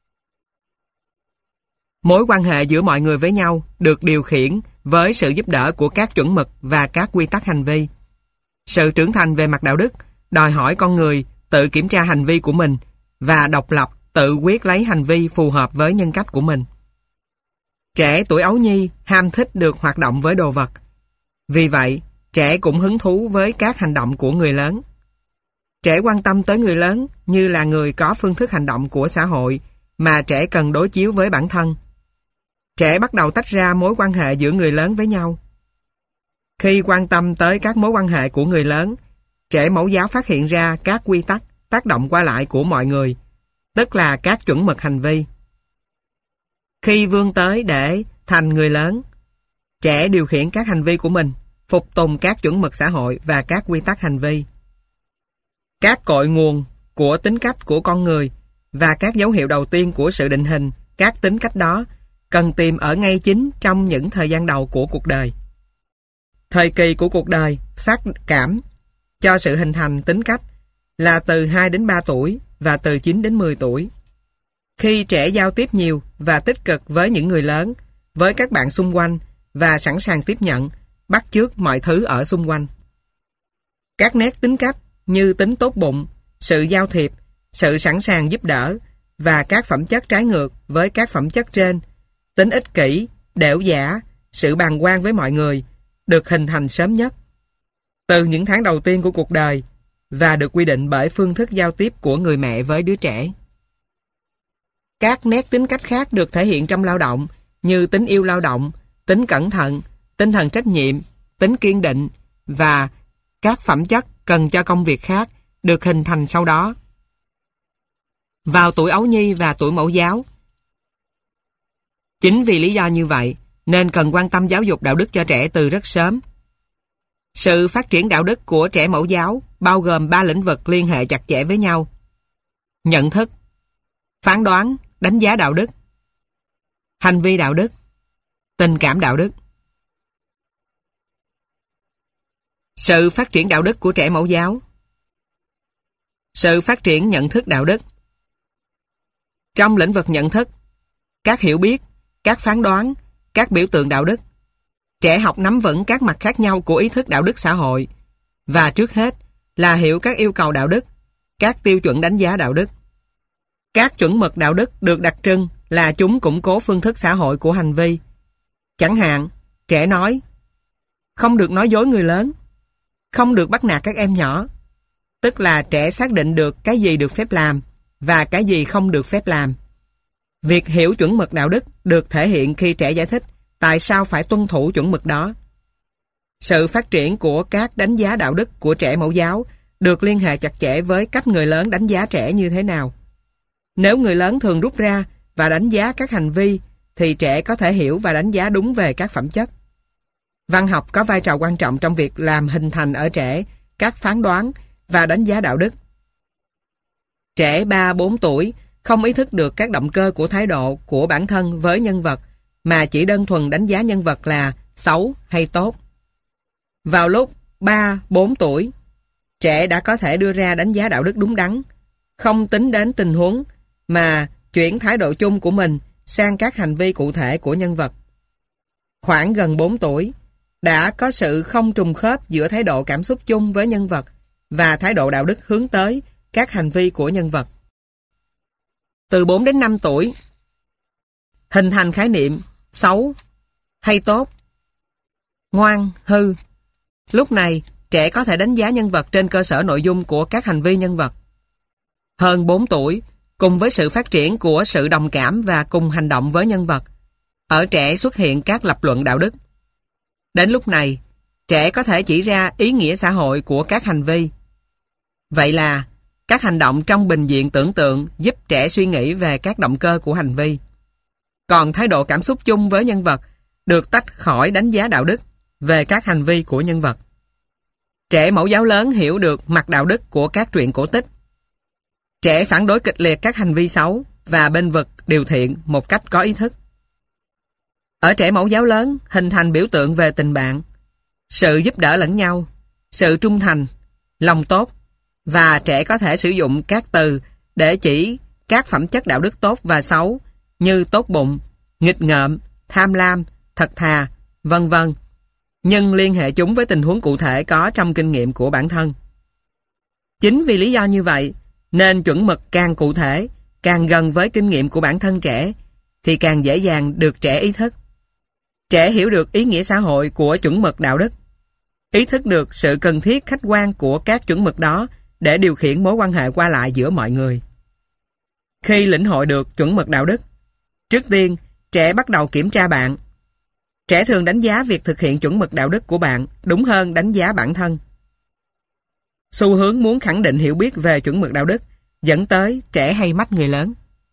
S2: Mối quan hệ giữa mọi người với nhau được điều khiển với sự giúp đỡ của các chuẩn mực và các quy tắc hành vi. Sự trưởng thành về mặt đạo đức đòi hỏi con người tự kiểm tra hành vi của mình và độc lập tự quyết lấy hành vi phù hợp với nhân cách của mình. Trẻ tuổi ấu nhi ham thích được hoạt động với đồ vật. Vì vậy, trẻ cũng hứng thú với các hành động của người lớn. Trẻ quan tâm tới người lớn như là người có phương thức hành động của xã hội mà trẻ cần đối chiếu với bản thân. Trẻ bắt đầu tách ra mối quan hệ giữa người lớn với nhau. Khi quan tâm tới các mối quan hệ của người lớn, trẻ mẫu giáo phát hiện ra các quy tắc tác động qua lại của mọi người, tức là các chuẩn mực hành vi. Khi vươn tới để thành người lớn, trẻ điều khiển các hành vi của mình, phục tùng các chuẩn mực xã hội và các quy tắc hành vi. Các cội nguồn của tính cách của con người và các dấu hiệu đầu tiên của sự định hình các tính cách đó cần tìm ở ngay chính trong những thời gian đầu của cuộc đời. Thời kỳ của cuộc đời phát cảm cho sự hình thành tính cách là từ hai đến ba tuổi và từ chín đến mười tuổi. Khi trẻ giao tiếp nhiều và tích cực với những người lớn, với các bạn xung quanh và sẵn sàng tiếp nhận, bắt chước mọi thứ ở xung quanh. Các nét tính cách như tính tốt bụng, sự giao thiệp, sự sẵn sàng giúp đỡ và các phẩm chất trái ngược với các phẩm chất trên, tính ích kỷ, đểu giả, sự bàng quan với mọi người, được hình thành sớm nhất, từ những tháng đầu tiên của cuộc đời và được quy định bởi phương thức giao tiếp của người mẹ với đứa trẻ. Các nét tính cách khác được thể hiện trong lao động như tính yêu lao động, tính cẩn thận, tinh thần trách nhiệm, tính kiên định và các phẩm chất cần cho công việc khác được hình thành sau đó. Vào tuổi ấu nhi và tuổi mẫu giáo. Chính vì lý do như vậy nên cần quan tâm giáo dục đạo đức cho trẻ từ rất sớm. Sự phát triển đạo đức của trẻ mẫu giáo bao gồm ba lĩnh vực liên hệ chặt chẽ với nhau: nhận thức, phán đoán, đánh giá đạo đức, hành vi đạo đức, tình cảm đạo đức. Sự phát triển đạo đức của trẻ mẫu giáo. Sự phát triển nhận thức đạo đức. Trong lĩnh vực nhận thức, các hiểu biết, các phán đoán, các biểu tượng đạo đức, trẻ học nắm vững các mặt khác nhau của ý thức đạo đức xã hội và trước hết là hiểu các yêu cầu đạo đức, các tiêu chuẩn đánh giá đạo đức. Các chuẩn mực đạo đức được đặc trưng là chúng củng cố phương thức xã hội của hành vi. Chẳng hạn, trẻ nói không được nói dối người lớn, không được bắt nạt các em nhỏ, tức là trẻ xác định được cái gì được phép làm và cái gì không được phép làm. Việc hiểu chuẩn mực đạo đức được thể hiện khi trẻ giải thích tại sao phải tuân thủ chuẩn mực đó. Sự phát triển của các đánh giá đạo đức của trẻ mẫu giáo được liên hệ chặt chẽ với cách người lớn đánh giá trẻ như thế nào. Nếu người lớn thường rút ra và đánh giá các hành vi, thì trẻ có thể hiểu và đánh giá đúng về các phẩm chất. Văn học có vai trò quan trọng trong việc làm hình thành ở trẻ các phán đoán và đánh giá đạo đức. Trẻ ba bốn tuổi không ý thức được các động cơ của thái độ của bản thân với nhân vật, mà chỉ đơn thuần đánh giá nhân vật là xấu hay tốt. Vào lúc ba bốn tuổi, trẻ đã có thể đưa ra đánh giá đạo đức đúng đắn, không tính đến tình huống, mà chuyển thái độ chung của mình sang các hành vi cụ thể của nhân vật. Khoảng gần bốn tuổi, đã có sự không trùng khớp giữa thái độ cảm xúc chung với nhân vật và thái độ đạo đức hướng tới các hành vi của nhân vật. Từ bốn đến năm tuổi, hình thành khái niệm xấu hay tốt, ngoan, hư. Lúc này, trẻ có thể đánh giá nhân vật trên cơ sở nội dung của các hành vi nhân vật. Hơn bốn tuổi, cùng với sự phát triển của sự đồng cảm và cùng hành động với nhân vật, ở trẻ xuất hiện các lập luận đạo đức. Đến lúc này, trẻ có thể chỉ ra ý nghĩa xã hội của các hành vi. Vậy là, các hành động trong bình diện tưởng tượng giúp trẻ suy nghĩ về các động cơ của hành vi. Còn thái độ cảm xúc chung với nhân vật được tách khỏi đánh giá đạo đức về các hành vi của nhân vật. Trẻ mẫu giáo lớn hiểu được mặt đạo đức của các truyện cổ tích. Trẻ phản đối kịch liệt các hành vi xấu và bênh vực điều thiện một cách có ý thức. Ở trẻ mẫu giáo lớn hình thành biểu tượng về tình bạn, sự giúp đỡ lẫn nhau, sự trung thành, lòng tốt, và trẻ có thể sử dụng các từ để chỉ các phẩm chất đạo đức tốt và xấu như tốt bụng, nghịch ngợm, tham lam, thật thà, vân vân, nhưng liên hệ chúng với tình huống cụ thể có trong kinh nghiệm của bản thân. Chính vì lý do như vậy, nên chuẩn mực càng cụ thể, càng gần với kinh nghiệm của bản thân trẻ, thì càng dễ dàng được trẻ ý thức. Trẻ hiểu được ý nghĩa xã hội của chuẩn mực đạo đức, ý thức được sự cần thiết khách quan của các chuẩn mực đó để điều khiển mối quan hệ qua lại giữa mọi người. Khi lĩnh hội được chuẩn mực đạo đức, trước tiên, trẻ bắt đầu kiểm tra bạn. Trẻ thường đánh giá việc thực hiện chuẩn mực đạo đức của bạn đúng hơn đánh giá bản thân. Xu hướng muốn khẳng định hiểu biết về chuẩn mực đạo đức dẫn tới trẻ hay mách người lớn.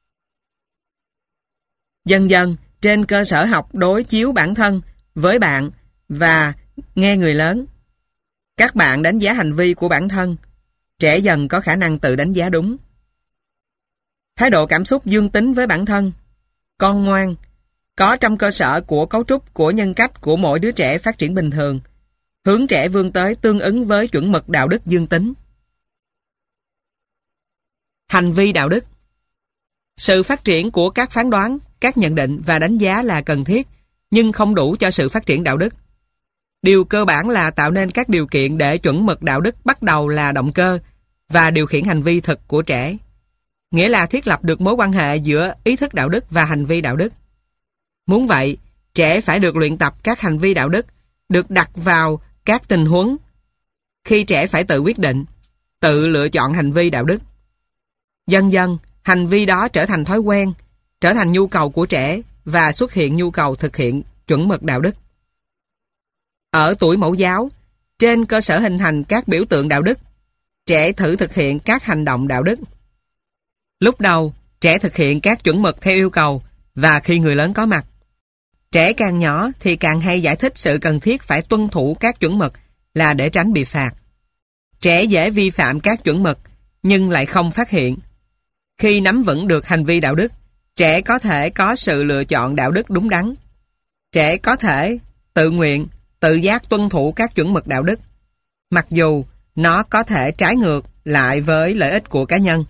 S2: Dần dần, trên cơ sở học đối chiếu bản thân với bạn và nghe người lớn, các bạn đánh giá hành vi của bản thân, trẻ dần có khả năng tự đánh giá đúng. Thái độ cảm xúc dương tính với bản thân, con ngoan, có trong cơ sở của cấu trúc của nhân cách của mỗi đứa trẻ phát triển bình thường, hướng trẻ vươn tới tương ứng với chuẩn mực đạo đức dương tính. Hành vi đạo đức. Sự phát triển của các phán đoán, các nhận định và đánh giá là cần thiết, nhưng không đủ cho sự phát triển đạo đức. Điều cơ bản là tạo nên các điều kiện để chuẩn mực đạo đức bắt đầu là động cơ và điều khiển hành vi thực của trẻ. Nghĩa là thiết lập được mối quan hệ giữa ý thức đạo đức và hành vi đạo đức. Muốn vậy, trẻ phải được luyện tập các hành vi đạo đức, được đặt vào các tình huống khi trẻ phải tự quyết định, tự lựa chọn hành vi đạo đức. Dần dần, hành vi đó trở thành thói quen, trở thành nhu cầu của trẻ và xuất hiện nhu cầu thực hiện chuẩn mực đạo đức. Ở tuổi mẫu giáo, trên cơ sở hình thành các biểu tượng đạo đức, trẻ thử thực hiện các hành động đạo đức. Lúc đầu, trẻ thực hiện các chuẩn mực theo yêu cầu và khi người lớn có mặt. Trẻ càng nhỏ thì càng hay giải thích sự cần thiết phải tuân thủ các chuẩn mực là để tránh bị phạt. Trẻ dễ vi phạm các chuẩn mực nhưng lại không phát hiện. Khi nắm vững được hành vi đạo đức, trẻ có thể có sự lựa chọn đạo đức đúng đắn. Trẻ có thể tự nguyện, tự giác tuân thủ các chuẩn mực đạo đức, mặc dù nó có thể trái ngược lại với lợi ích của cá nhân.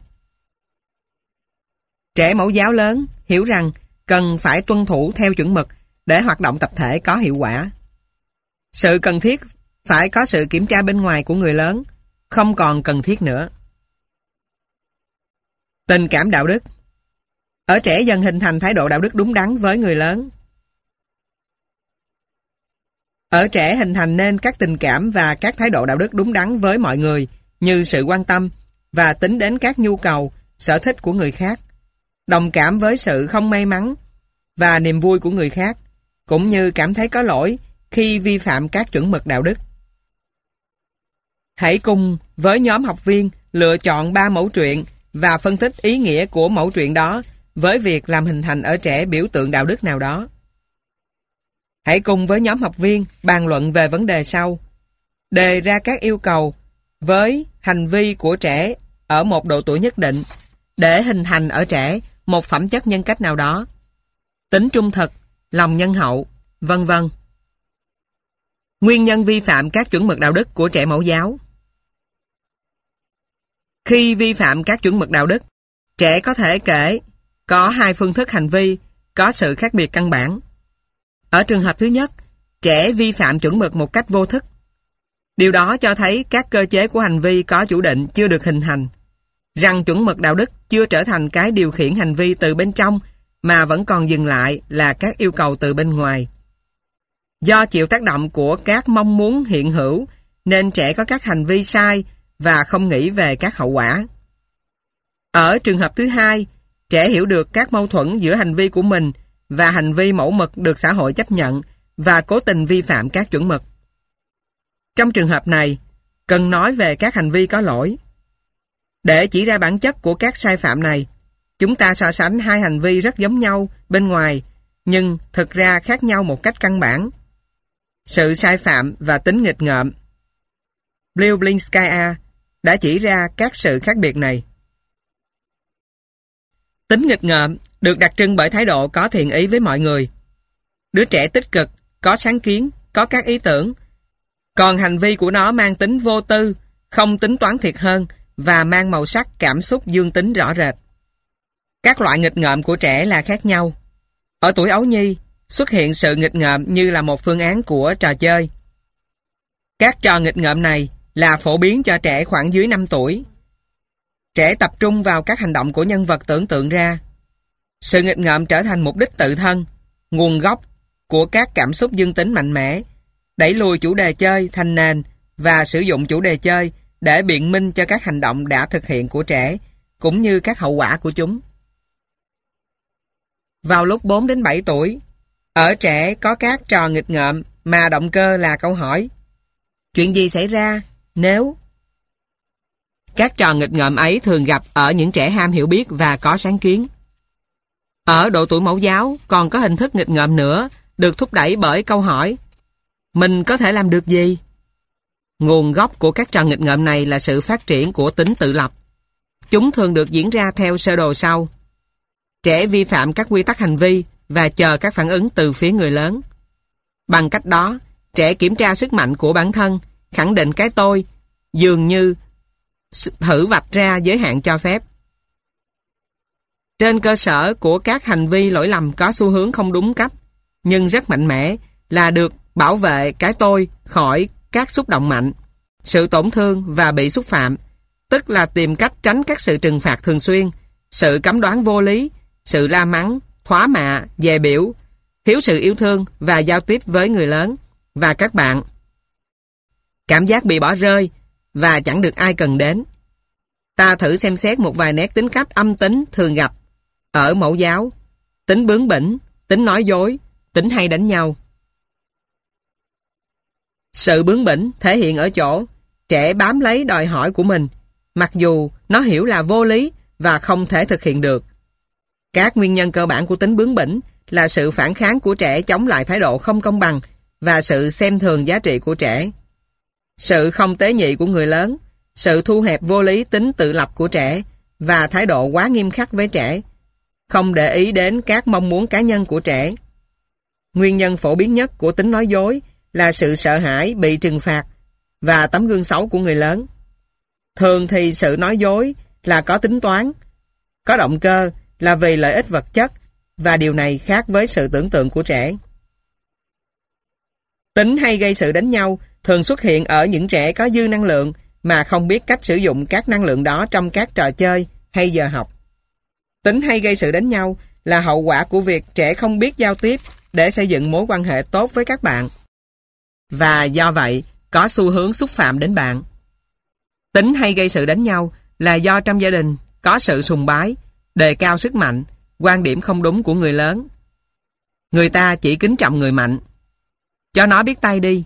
S2: Trẻ mẫu giáo lớn hiểu rằng cần phải tuân thủ theo chuẩn mực để hoạt động tập thể có hiệu quả. Sự cần thiết phải có sự kiểm tra bên ngoài của người lớn không còn cần thiết nữa. Tình cảm đạo đức. Ở trẻ dần hình thành thái độ đạo đức đúng đắn với người lớn. Ở trẻ hình thành nên các tình cảm và các thái độ đạo đức đúng đắn với mọi người như sự quan tâm và tính đến các nhu cầu, sở thích của người khác, đồng cảm với sự không may mắn và niềm vui của người khác, cũng như cảm thấy có lỗi khi vi phạm các chuẩn mực đạo đức. Hãy cùng với nhóm học viên lựa chọn ba mẫu truyện và phân tích ý nghĩa của mẫu truyện đó với việc làm hình thành ở trẻ biểu tượng đạo đức nào đó. Hãy cùng với nhóm học viên bàn luận về vấn đề sau. Đề ra các yêu cầu với hành vi của trẻ ở một độ tuổi nhất định để hình thành ở trẻ một phẩm chất nhân cách nào đó, tính trung thực, lòng nhân hậu, vân vân. Nguyên nhân vi phạm các chuẩn mực đạo đức của trẻ mẫu giáo. Khi vi phạm các chuẩn mực đạo đức, trẻ có thể kể có hai phương thức hành vi có sự khác biệt căn bản. Ở trường hợp thứ nhất, trẻ vi phạm chuẩn mực một cách vô thức. Điều đó cho thấy các cơ chế của hành vi có chủ định chưa được hình thành, rằng chuẩn mực đạo đức chưa trở thành cái điều khiển hành vi từ bên trong mà vẫn còn dừng lại là các yêu cầu từ bên ngoài. Do chịu tác động của các mong muốn hiện hữu nên trẻ có các hành vi sai và không nghĩ về các hậu quả. Ở trường hợp thứ hai, trẻ hiểu được các mâu thuẫn giữa hành vi của mình và hành vi mẫu mực được xã hội chấp nhận và cố tình vi phạm các chuẩn mực. Trong trường hợp này, cần nói về các hành vi có lỗi. Để chỉ ra bản chất của các sai phạm này, chúng ta so sánh hai hành vi rất giống nhau bên ngoài, nhưng thực ra khác nhau một cách căn bản. Sự sai phạm và tính nghịch ngợm. Bliublingskaya đã chỉ ra các sự khác biệt này. Tính nghịch ngợm được đặc trưng bởi thái độ có thiện ý với mọi người. Đứa trẻ tích cực, có sáng kiến, có các ý tưởng, còn hành vi của nó mang tính vô tư, không tính toán thiệt hơn và mang màu sắc cảm xúc dương tính rõ rệt. Các loại nghịch ngợm của trẻ là khác nhau. Ở tuổi ấu nhi, xuất hiện sự nghịch ngợm như là một phương án của trò chơi. Các trò nghịch ngợm này là phổ biến cho trẻ khoảng dưới năm tuổi. Trẻ tập trung vào các hành động của nhân vật tưởng tượng ra. Sự nghịch ngợm trở thành mục đích tự thân, nguồn gốc của các cảm xúc dương tính mạnh mẽ, đẩy lùi chủ đề chơi thành nền và sử dụng chủ đề chơi để biện minh cho các hành động đã thực hiện của trẻ, cũng như các hậu quả của chúng. Vào lúc bốn đến bảy tuổi, ở trẻ có các trò nghịch ngợm mà động cơ là câu hỏi: chuyện gì xảy ra nếu? Các trò nghịch ngợm ấy thường gặp ở những trẻ ham hiểu biết và có sáng kiến. Ở độ tuổi mẫu giáo còn có hình thức nghịch ngợm nữa được thúc đẩy bởi câu hỏi: mình có thể làm được gì? Nguồn gốc của các trò nghịch ngợm này là sự phát triển của tính tự lập. Chúng thường được diễn ra theo sơ đồ sau. Trẻ vi phạm các quy tắc hành vi và chờ các phản ứng từ phía người lớn. Bằng cách đó, trẻ kiểm tra sức mạnh của bản thân, khẳng định cái tôi, dường như thử vạch ra giới hạn cho phép. Trên cơ sở của các hành vi lỗi lầm có xu hướng không đúng cách, nhưng rất mạnh mẽ, là được bảo vệ cái tôi khỏi các xúc động mạnh, sự tổn thương và bị xúc phạm, tức là tìm cách tránh các sự trừng phạt thường xuyên, sự cấm đoán vô lý, sự la mắng, thóa mạ, dè biểu, thiếu sự yêu thương và giao tiếp với người lớn và các bạn. Cảm giác bị bỏ rơi và chẳng được ai cần đến. Ta thử xem xét một vài nét tính cách âm tính thường gặp ở mẫu giáo: tính bướng bỉnh, tính nói dối, tính hay đánh nhau. Sự bướng bỉnh thể hiện ở chỗ trẻ bám lấy đòi hỏi của mình, mặc dù nó hiểu là vô lý và không thể thực hiện được. Các nguyên nhân cơ bản của tính bướng bỉnh là sự phản kháng của trẻ chống lại thái độ không công bằng và sự xem thường giá trị của trẻ. Sự không tế nhị của người lớn, sự thu hẹp vô lý tính tự lập của trẻ và thái độ quá nghiêm khắc với trẻ, không để ý đến các mong muốn cá nhân của trẻ. Nguyên nhân phổ biến nhất của tính nói dối là sự sợ hãi bị trừng phạt và tấm gương xấu của người lớn. Thường thì sự nói dối là có tính toán, có động cơ là vì lợi ích vật chất, và điều này khác với sự tưởng tượng của trẻ. Tính hay gây sự đánh nhau thường xuất hiện ở những trẻ có dư năng lượng mà không biết cách sử dụng các năng lượng đó trong các trò chơi hay giờ học. Tính hay gây sự đánh nhau là hậu quả của việc trẻ không biết giao tiếp để xây dựng mối quan hệ tốt với các bạn, và do vậy có xu hướng xúc phạm đến bạn. Tính hay gây sự đánh nhau là do trong gia đình có sự sùng bái, đề cao sức mạnh, quan điểm không đúng của người lớn. Người ta chỉ kính trọng người mạnh. Cho nó biết tay đi.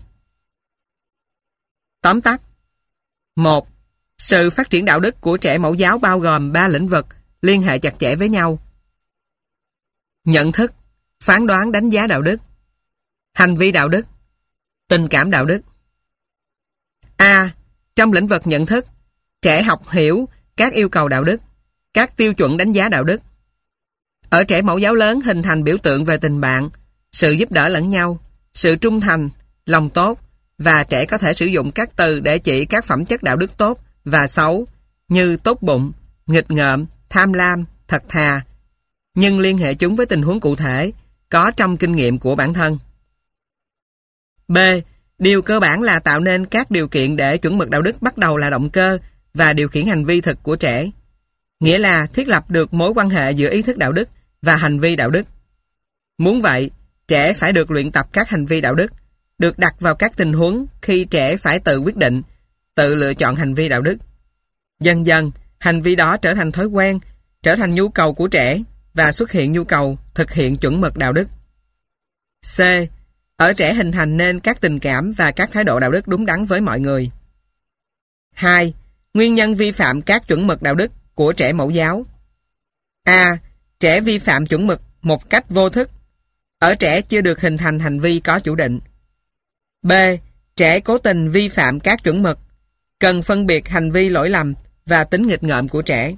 S2: Tóm tắt. Một. Sự phát triển đạo đức của trẻ mẫu giáo bao gồm ba lĩnh vực liên hệ chặt chẽ với nhau. Nhận thức, phán đoán đánh giá đạo đức, hành vi đạo đức, tình cảm đạo đức. A. Trong lĩnh vực nhận thức, trẻ học hiểu các yêu cầu đạo đức, các tiêu chuẩn đánh giá đạo đức. Ở trẻ mẫu giáo lớn hình thành biểu tượng về tình bạn, sự giúp đỡ lẫn nhau, sự trung thành, lòng tốt, và trẻ có thể sử dụng các từ để chỉ các phẩm chất đạo đức tốt và xấu như tốt bụng, nghịch ngợm, tham lam, thật thà, nhưng liên hệ chúng với tình huống cụ thể có trong kinh nghiệm của bản thân. B. Điều cơ bản là tạo nên các điều kiện để chuẩn mực đạo đức bắt đầu là động cơ và điều khiển hành vi thực của trẻ. Nghĩa là thiết lập được mối quan hệ giữa ý thức đạo đức và hành vi đạo đức. Muốn vậy, trẻ phải được luyện tập các hành vi đạo đức, được đặt vào các tình huống khi trẻ phải tự quyết định, tự lựa chọn hành vi đạo đức. Dần dần, hành vi đó trở thành thói quen, trở thành nhu cầu của trẻ và xuất hiện nhu cầu thực hiện chuẩn mực đạo đức. C. Ở trẻ hình thành nên các tình cảm và các thái độ đạo đức đúng đắn với mọi người. Hai. Nguyên nhân vi phạm các chuẩn mực đạo đức của trẻ mẫu giáo. A. Trẻ vi phạm chuẩn mực một cách vô thức. Ở trẻ chưa được hình thành hành vi có chủ định. B. Trẻ cố tình vi phạm các chuẩn mực. Cần phân biệt hành vi lỗi lầm và tính nghịch ngợm của trẻ.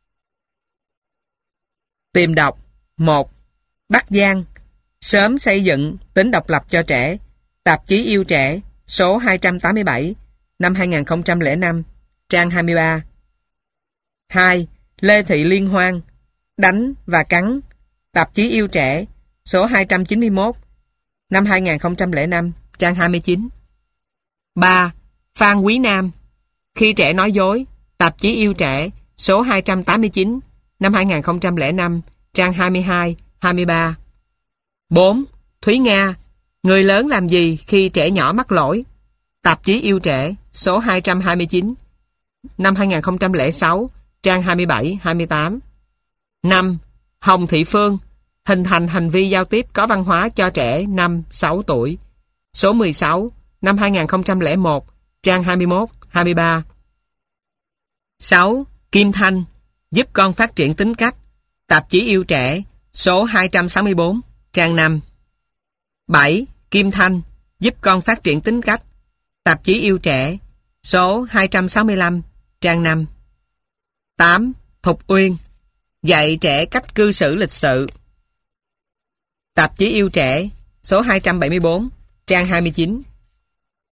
S2: Tìm đọc. Một. Bắc Giang. Sớm xây dựng tính độc lập cho trẻ. Tạp chí Yêu Trẻ, số hai trăm tám mươi bảy, năm hai nghìn không trăm lẻ năm, trang hai mươi ba. Hai. Lê Thị Liên Hoan. Đánh và cắn. Tạp chí Yêu Trẻ, số hai trăm chín mươi mốt, năm hai nghìn không trăm lẻ năm, trang hai mươi chín. Ba. Phan Quý Nam. Khi trẻ nói dối. Tạp chí Yêu Trẻ, số hai trăm tám mươi chín, năm hai nghìn không trăm lẻ năm, trang hai mươi hai, hai mươi ba. Bốn. Thúy Nga. Người lớn làm gì khi trẻ nhỏ mắc lỗi. Tạp chí Yêu Trẻ, số hai trăm hai mươi chín, năm hai nghìn không trăm lẻ sáu, trang hai mươi bảy, hai mươi tám. Năm. Hồng Thị Phương. Hình thành hành vi giao tiếp có văn hóa cho trẻ năm, sáu tuổi. Số mười sáu, năm hai nghìn không trăm lẻ một, trang hai mươi mốt, hai mươi ba. Sáu. Kim Thanh. Giúp con phát triển tính cách. Tạp chí Yêu Trẻ, số hai trăm sáu mươi bốn, trang năm. Bảy. Kim Thanh. Giúp con phát triển tính cách. Tạp chí Yêu Trẻ, số hai trăm sáu mươi lăm, trang năm. Tám. Thục Uyên. Dạy trẻ cách cư xử lịch sự. Tạp chí Yêu Trẻ, số hai trăm bảy mươi bốn, trang hai mươi chín.